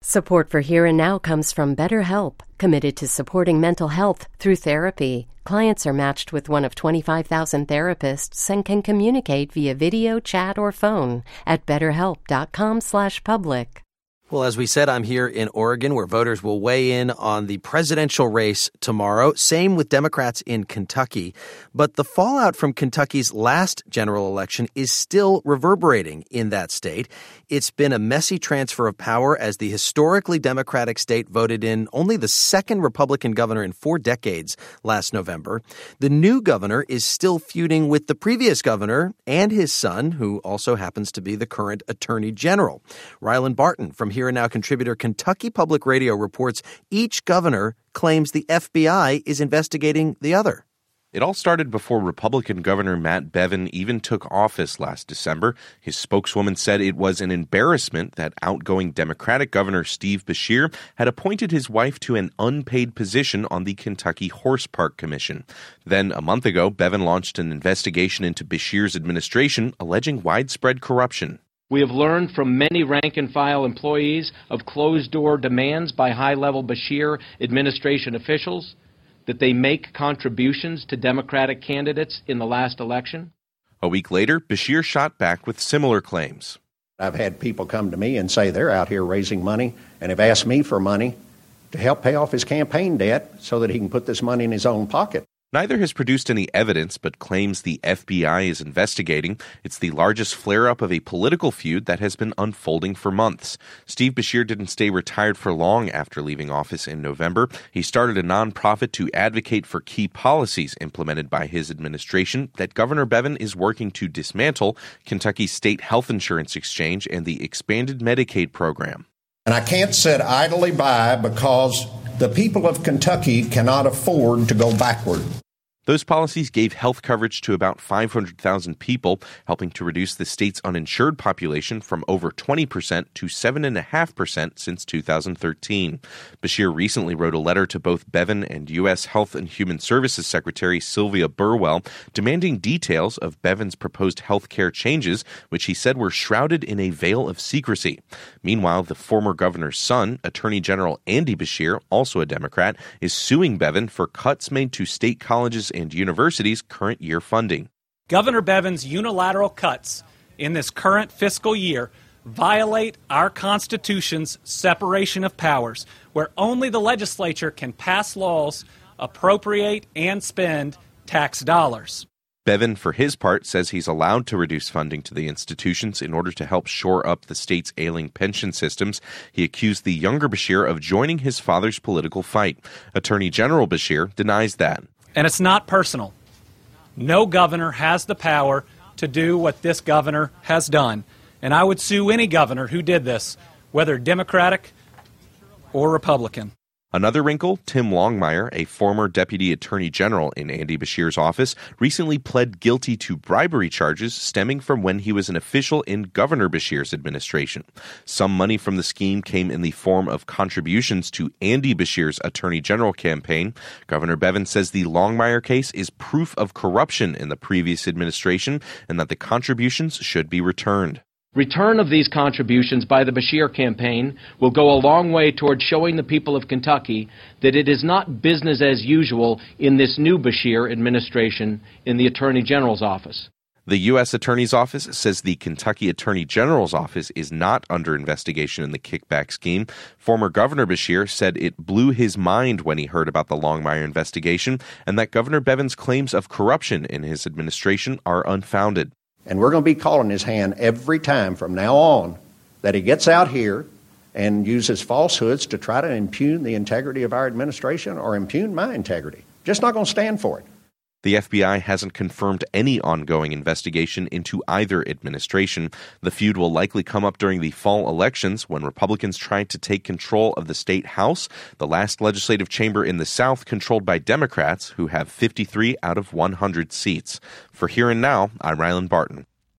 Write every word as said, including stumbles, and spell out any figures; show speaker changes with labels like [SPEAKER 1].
[SPEAKER 1] Support for Here and Now comes from BetterHelp, committed to supporting mental health through therapy. Clients are matched with one of twenty-five thousand therapists and can communicate via video, chat, or phone at betterhelp.com slash public.
[SPEAKER 2] Well, as we said, I'm here in Oregon, where voters will weigh in on the presidential race tomorrow. Same with Democrats in Kentucky. But the fallout from Kentucky's last general election is still reverberating in that state. It's been a messy transfer of power as the historically Democratic state voted in only the second Republican governor in four decades last November. The new governor is still feuding with the previous governor and his son, who also happens to be the current attorney general. Ryland Barton from Here and Now contributor Kentucky Public Radio reports each governor claims the F B I is investigating the other.
[SPEAKER 3] It all started before Republican Governor Matt Bevin even took office last December. His spokeswoman said it was an embarrassment that outgoing Democratic Governor Steve Beshear had appointed his wife to an unpaid position on the Kentucky Horse Park Commission. Then, a month ago, Bevin launched an investigation into Beshear's administration, alleging widespread corruption.
[SPEAKER 4] We have learned from many rank-and-file employees of closed-door demands by high-level Beshear administration officials that they make contributions to Democratic candidates in the last election.
[SPEAKER 3] A week later, Beshear shot back with similar claims.
[SPEAKER 5] I've had people come to me and say they're out here raising money and have asked me for money to help pay off his campaign debt so that he can put this money in his own pocket.
[SPEAKER 3] Neither has produced any evidence, but claims the F B I is investigating. It's the largest flare-up of a political feud that has been unfolding for months. Steve Beshear didn't stay retired for long after leaving office in November. He started a nonprofit to advocate for key policies implemented by his administration that Governor Bevin is working to dismantle: Kentucky's state health insurance exchange and the expanded Medicaid program.
[SPEAKER 5] And I can't sit idly by because the people of Kentucky cannot afford to go backward.
[SPEAKER 3] Those policies gave health coverage to about five hundred thousand people, helping to reduce the state's uninsured population from over twenty percent to seven point five percent since two thousand thirteen. Beshear recently wrote a letter to both Bevin and U S Health and Human Services Secretary Sylvia Burwell, demanding details of Bevin's proposed health care changes, which he said were shrouded in a veil of secrecy. Meanwhile, the former governor's son, Attorney General Andy Beshear, also a Democrat, is suing Bevin for cuts made to state colleges and universities' current year funding.
[SPEAKER 6] Governor Bevin's unilateral cuts in this current fiscal year violate our Constitution's separation of powers, where only the legislature can pass laws, appropriate, and spend tax dollars.
[SPEAKER 3] Bevin, for his part, says he's allowed to reduce funding to the institutions in order to help shore up the state's ailing pension systems. He accused the younger Beshear of joining his father's political fight. Attorney General Beshear denies that.
[SPEAKER 6] And it's not personal. No governor has the power to do what this governor has done. And I would sue any governor who did this, whether Democratic or Republican.
[SPEAKER 3] Another wrinkle, Tim Longmire, a former deputy attorney general in Andy Beshear's office, recently pled guilty to bribery charges stemming from when he was an official in Governor Beshear's administration. Some money from the scheme came in the form of contributions to Andy Beshear's attorney general campaign. Governor Bevin says the Longmire case is proof of corruption in the previous administration and that the contributions should be returned.
[SPEAKER 4] Return of these contributions by the Beshear campaign will go a long way toward showing the people of Kentucky that it is not business as usual in this new Beshear administration in the Attorney General's office.
[SPEAKER 3] The U S Attorney's Office says the Kentucky Attorney General's office is not under investigation in the kickback scheme. Former Governor Beshear said it blew his mind when he heard about the Longmire investigation and that Governor Bevin's claims of corruption in his administration are unfounded.
[SPEAKER 5] And we're going to be calling his hand every time from now on that he gets out here and uses falsehoods to try to impugn the integrity of our administration or impugn my integrity. Just not going to stand for it.
[SPEAKER 3] The F B I hasn't confirmed any ongoing investigation into either administration. The feud will likely come up during the fall elections when Republicans try to take control of the state House, the last legislative chamber in the South controlled by Democrats, who have fifty-three out of one hundred seats. For Here and Now, I'm Ryland Barton.